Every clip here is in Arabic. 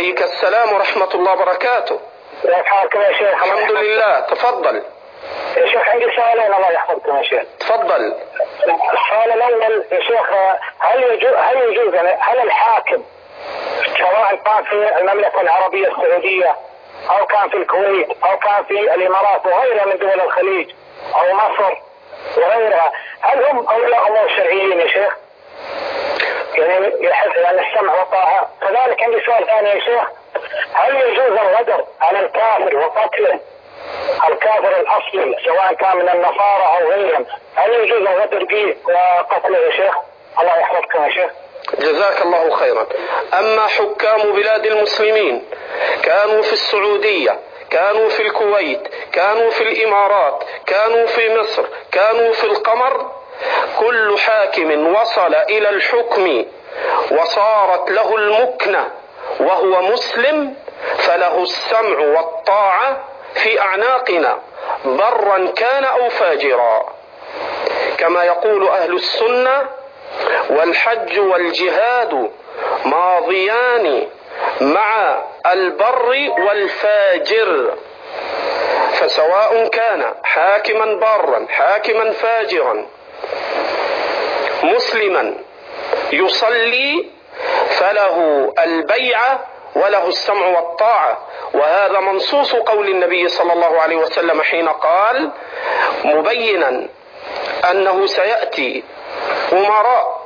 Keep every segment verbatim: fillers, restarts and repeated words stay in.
عليك السلام ورحمة الله وبركاته. كيف حالكم يا شيخ؟ الحمد لله. تفضل يا شيخ. عندي سؤالين الله يحفظكم يا شيخ. تفضل. السؤال الأول يا شيخ، هل يجوز هل يجوز هل الحاكم سواء كان في المملكة العربية السعودية أو كان في الكويت أو كان في الإمارات وغيرها من دول الخليج أو مصر وغيرها، هل هم أولياء الله الشرعيين يا شيخ؟ يعني يحث على السمع والطاعة. كذلك عندي سؤال ثاني يا شيخ، هل يجوز الغدر على الكافر وقتله، الكافر الأصلي سواء كان من النصارى أو غيرهم، هل يجوز الغدر به وقتله يا شيخ؟ الله يحفظكم يا شيخ. جزاك الله خيرا. أما حكام بلاد المسلمين كانوا في السعودية، كانوا في الكويت، كانوا في الإمارات، كانوا في مصر، كانوا في القمر، كل حاكم وصل إلى الحكم وصارت له المكنة وهو مسلم فله السمع والطاعة في أعناقنا برا كان أو فاجرا، كما يقول أهل السنة: والحج والجهاد ماضيان مع البر والفاجر. فسواء كان حاكما بارا حاكما فاجرا مسلما يصلي فله البيعة وله السمع والطاعة. وهذا منصوص قول النبي صلى الله عليه وسلم حين قال مبينا أنه سيأتي أمراء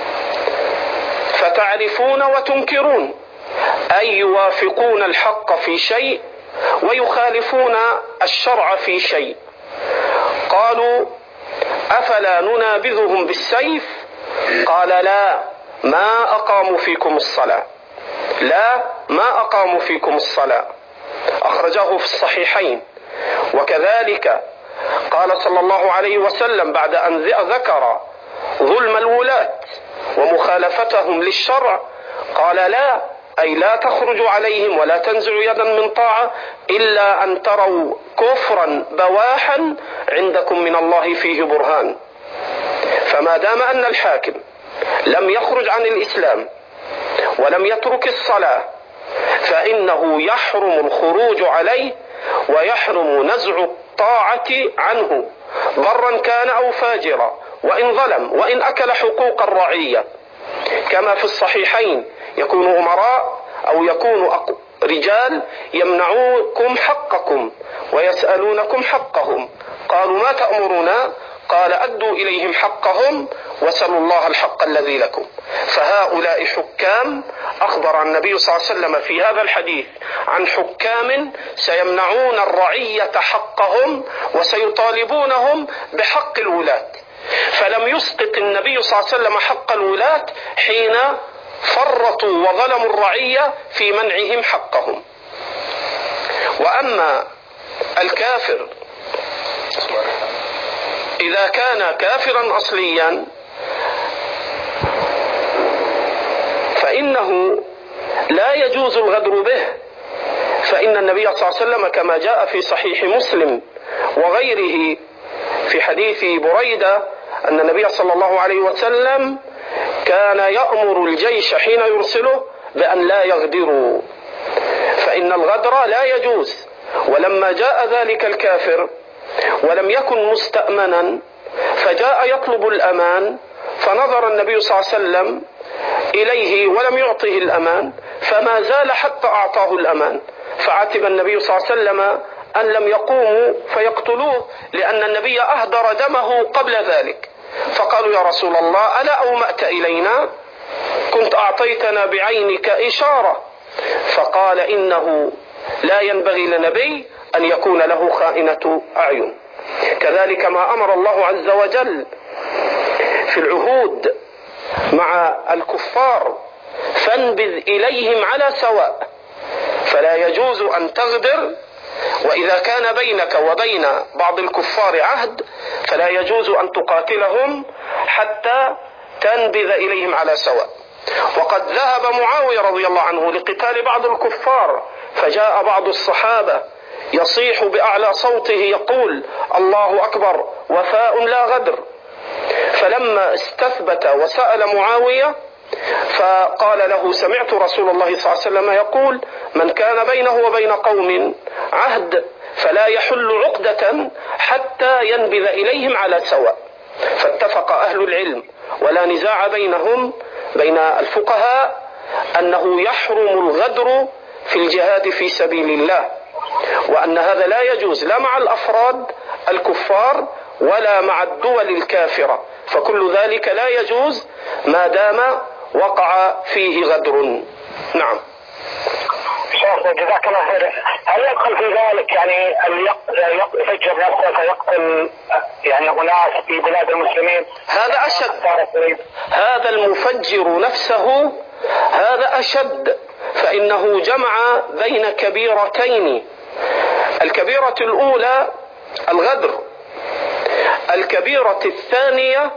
فتعرفون وتنكرون، أي يوافقون الحق في شيء ويخالفون الشرع في شيء. قالوا أفلا ننابذهم بالسيف؟ قال لا، ما أقاموا فيكم الصلاة، لا ما أقاموا فيكم الصلاة. أخرجه في الصحيحين. وكذلك قال صلى الله عليه وسلم بعد أن ذكر ظلم الولاة ومخالفتهم للشرع قال لا، أي لا تخرجوا عليهم ولا تنزعوا يدا من طاعة إلا أن تروا كفرا بواحا عندكم من الله فيه برهان. فما دام أن الحاكم لم يخرج عن الإسلام ولم يترك الصلاة فإنه يحرم الخروج عليه ويحرم نزع الطاعة عنه برا كان أو فاجرا، وإن ظلم وإن أكل حقوق الرعية. كما في الصحيحين يكون أمراء أو يكون رجال يمنعوكم حقكم ويسألونكم حقهم، قالوا ما تأمرنا؟ قال أدوا إليهم حقهم وسلوا الله الحق الذي لكم. فهؤلاء حكام أخبر النبي صلى الله عليه وسلم في هذا الحديث عن حكام سيمنعون الرعية حقهم وسيطالبونهم بحق الولاة. فلم يسقط النبي صلى الله عليه وسلم حق الولاة حين فرطوا وظلموا الرعية في منعهم حقهم. وأما الكافر إذا كان كافرا أصليا فإنه لا يجوز الغدر به، فإن النبي صلى الله عليه وسلم كما جاء في صحيح مسلم وغيره في حديث بريدة أن النبي صلى الله عليه وسلم كان يأمر الجيش حين يرسله بأن لا يغدروا، فإن الغدر لا يجوز. ولما جاء ذلك الكافر ولم يكن مستأمنا فجاء يطلب الأمان، فنظر النبي صلى الله عليه وسلم إليه ولم يعطه الأمان فما زال حتى أعطاه الأمان، فعتب النبي صلى الله عليه وسلم أن لم يقوموا فيقتلوه لأن النبي أهدر دمه قبل ذلك. فقالوا يا رسول الله ألا أومأت إلينا؟ كنت أعطيتنا بعينك إشارة. فقال إنه لا ينبغي لنبي أن يكون له خائنة أعين. كذلك ما أمر الله عز وجل في العهود مع الكفار فانبذ إليهم على سواء، فلا يجوز أن تغدر، وإذا كان بينك وبين بعض الكفار عهد فلا يجوز أن تقاتلهم حتى تنبذ إليهم على سواء. وقد ذهب معاوية رضي الله عنه لقتال بعض الكفار فجاء بعض الصحابة يصيح بأعلى صوته يقول الله أكبر وفاء لا غدر. فلما استثبت وسأل معاوية فقال له: سمعت رسول الله صلى الله عليه وسلم يقول: من كان بينه وبين قوم عهد فلا يحل عقدة حتى ينبذ إليهم على سواء. فاتفق أهل العلم ولا نزاع بينهم بين الفقهاء أنه يحرم الغدر في الجهاد في سبيل الله، وأن هذا لا يجوز لا مع الأفراد الكفار ولا مع الدول الكافرة، فكل ذلك لا يجوز ما دام وقع فيه غدر. نعم. شيخ جزاك الله خير، هل يدخل في ذلك يعني اللي يفجر نفسه فيقتل يعني أناس في بلاد المسلمين؟ هذا أشد، هذا المفجر نفسه هذا أشد، فإنه جمع بين كبيرتين. الكبيرة الأولى الغدر، الكبيرة الثانية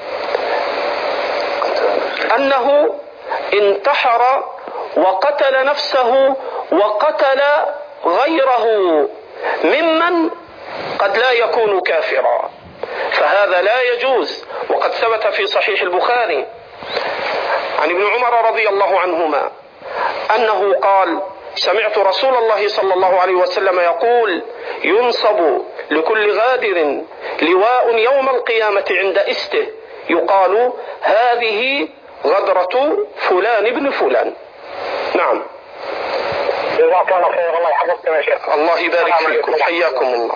أنه انتحر وقتل نفسه وقتل غيره ممن قد لا يكون كافرا، فهذا لا يجوز. وقد ثبت في صحيح البخاري عن ابن عمر رضي الله عنهما أنه قال: سمعت رسول الله صلى الله عليه وسلم يقول: ينصب لكل غادر لواء يوم القيامة عند إسته يقال: هذه غدرة فلان ابن فلان. نعم. جزاك الله خير، الله يحفظكم يا شيخ. الله يبارك فيكم، حياكم الله.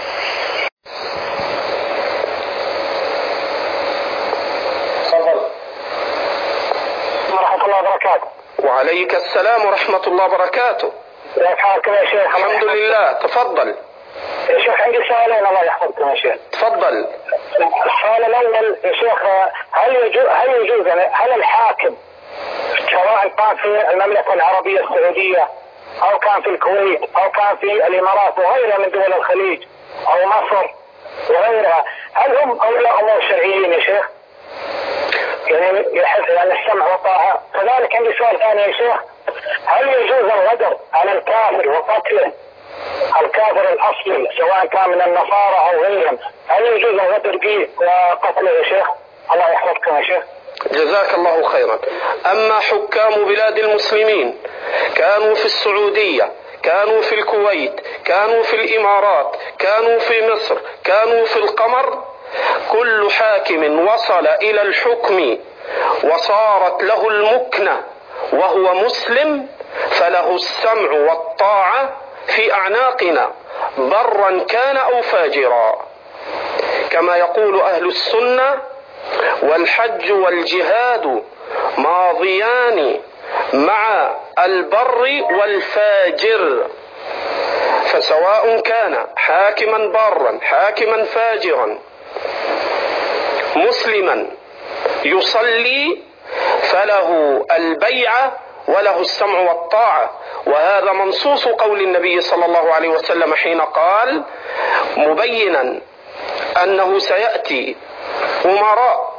تفضل. ورحمة الله وبركاته. وعليك السلام ورحمة الله وبركاته. كيف حالكم يا شيخ؟ الحمد لله. تفضل يا شيخ. عندي سؤالين الله يحفظكم يا شيخ. تفضل. السؤال الأول يا شيخ، هل يجوز هل يجوز هل الحاكم سواء كان في المملكة العربية السعودية أو كان في الكويت أو كان في الإمارات وغيرها من دول الخليج أو مصر وغيرها، هل هم أولياء الله شرعيين يا شيخ؟ يعني يحث على السمع والطاعة. كذلك عندي سؤال ثاني يا شيخ، هل يجوز الغدر على الكافر وقتله، الكافر الأصلي سواء كان من النصارى أو غيرهم، هل يجوز الغدر به وقتله يا شيخ؟ الله يحفظكم يا شيخ. جزاك الله خيرا. أما حكام بلاد المسلمين كانوا في السعودية، كانوا في الكويت، كانوا في الإمارات، كانوا في مصر، كانوا في القمر، كل حاكم وصل إلى الحكم وصارت له المكنة وهو مسلم فله السمع والطاعة في أعناقنا برا كان أو فاجرا، كما يقول أهل السنة: والحج والجهاد ماضيان مع البر والفاجر. فسواء كان حاكما بارا حاكما فاجرا مسلما يصلي فله البيعة وله السمع والطاعة. وهذا منصوص قول النبي صلى الله عليه وسلم حين قال مبينا أنه سيأتي أمراء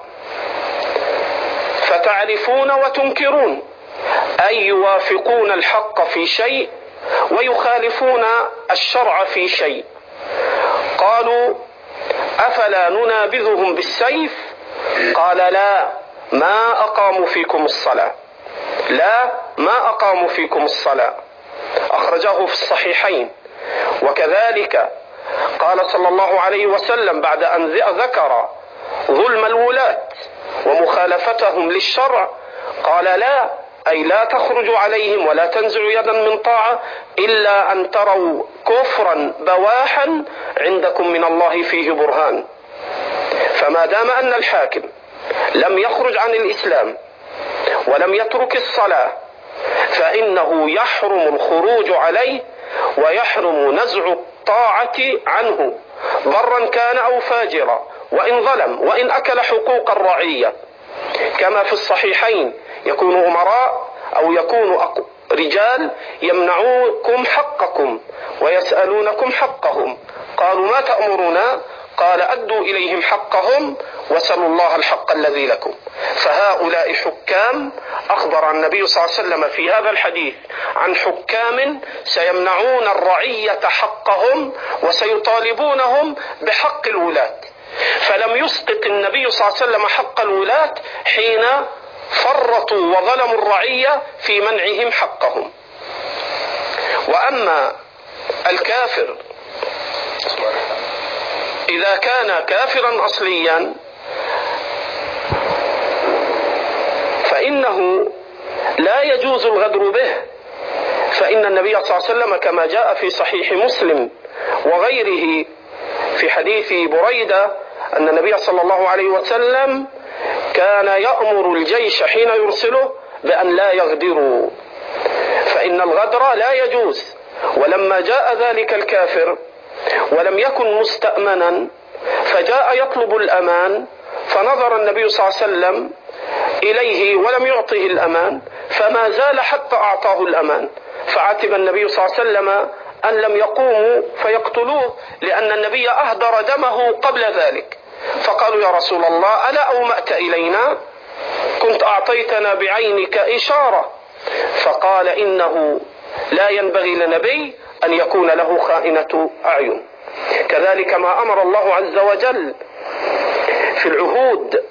فتعرفون وتنكرون، أي يوافقون الحق في شيء ويخالفون الشرع في شيء. قالوا: أفلا ننابذهم بالسيف؟ قال: لا، ما أقاموا فيكم الصلاة، لا ما أقاموا فيكم الصلاة. أخرجه في الصحيحين. وكذلك قال صلى الله عليه وسلم بعد أن ذكر ظلم الولاة ومخالفتهم للشرع قال: لا، أي لا تخرجوا عليهم ولا تنزعوا يدا من طاعة إلا أن تروا كفرا بواحا عندكم من الله فيه برهان. فما دام أن الحاكم لم يخرج عن الإسلام ولم يترك الصلاة فإنه يحرم الخروج عليه ويحرم نزع الطاعة عنه برا كان أو فاجرا، وإن ظلم وإن أكل حقوق الرعية. كما في الصحيحين يكون أمراء أو يكون رجال يمنعوكم حقكم ويسألونكم حقهم، قالوا: ما تأمرنا؟ قال: أدوا إليهم حقهم وسلوا الله الحق الذي لكم. فهؤلاء حكام أخبر النبي صلى الله عليه وسلم في هذا الحديث عن حكام سيمنعون الرعية حقهم وسيطالبونهم بحق الولاة. فلم يسقط النبي صلى الله عليه وسلم حق الولاة حين فرطوا وظلموا الرعية في منعهم حقهم. وأما الكافر إذا كان كافرا أصليا فإنه لا يجوز الغدر به، فإن النبي صلى الله عليه وسلم كما جاء في صحيح مسلم وغيره في حديث بريدة أن النبي صلى الله عليه وسلم كان يأمر الجيش حين يرسله بأن لا يغدروا، فإن الغدر لا يجوز. ولما جاء ذلك الكافر ولم يكن مستأمنا فجاء يطلب الأمان، فنظر النبي صلى الله عليه وسلم إليه ولم يعطه الأمان، فما زال حتى أعطاه الأمان، فعاتب النبي صلى الله عليه وسلم أن لم يقوموا فيقتلوه، لأن النبي أهدر دمه قبل ذلك. فقالوا يا رسول الله ألا أومأت إلينا؟ كنت أعطيتنا بعينك إشارة. فقال إنه لا ينبغي لنبي أن يكون له خائنة أعين. كذلك ما أمر الله عز وجل في العهود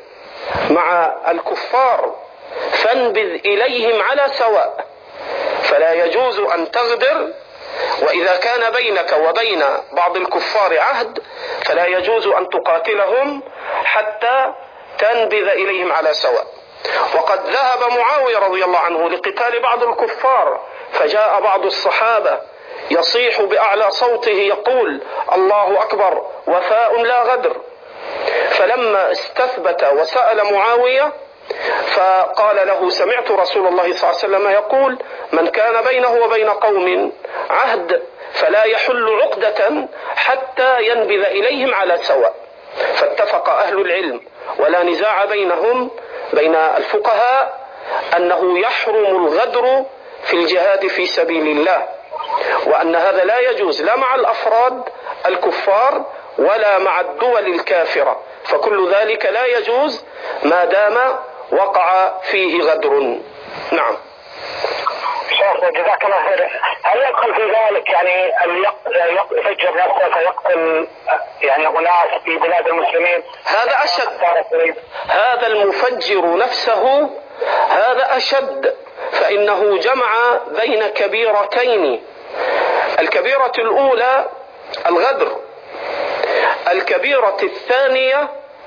مع الكفار فانبذ إليهم على سواء، فلا يجوز أن تغدر، وإذا كان بينك وبين بعض الكفار عهد فلا يجوز أن تقاتلهم حتى تنبذ إليهم على سواء. وقد ذهب معاوية رضي الله عنه لقتال بعض الكفار، فجاء بعض الصحابة يصيح بأعلى صوته يقول الله أكبر وفاء لا غدر، فلما استثبت وسأل معاوية فقال له سمعت رسول الله صلى الله عليه وسلم يقول من كان بينه وبين قوم عهد فلا يحل عقدة حتى ينبذ إليهم على سواء. فاتفق أهل العلم ولا نزاع بينهم بين الفقهاء أنه يحرم الغدر في الجهاد في سبيل الله، وأن هذا لا يجوز لا مع الأفراد الكفار ولا مع الدول الكافرة، فكل ذلك لا يجوز ما دام وقع فيه غدر. نعم. شيخ جزاك الله خير، هل يدخل في ذلك يعني يفجر نفسه فيقتل يعني أناس في بلاد المسلمين؟ هذا أشد، هذا المفجر نفسه هذا أشد، فإنه جمع بين كبيرتين. الكبيرة الأولى الغدر، الكبيرة الثانية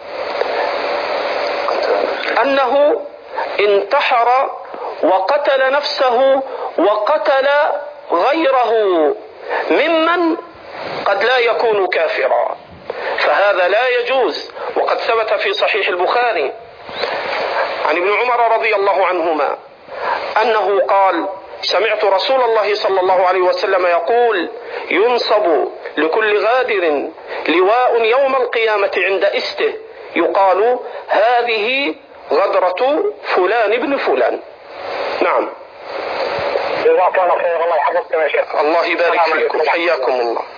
أنه انتحر وقتل نفسه وقتل غيره ممن قد لا يكون كافرا، فهذا لا يجوز. وقد ثبت في صحيح البخاري عن ابن عمر رضي الله عنهما أنه قال سمعت رسول الله صلى الله عليه وسلم يقول ينصب لكل غادر لواء يوم القيامة عند إسته يقال هذه غدرة فلان ابن فلان. نعم. جزاك الله خير، الله يحفظكم يا شيخ. الله يبارك فيكم، حياكم الله.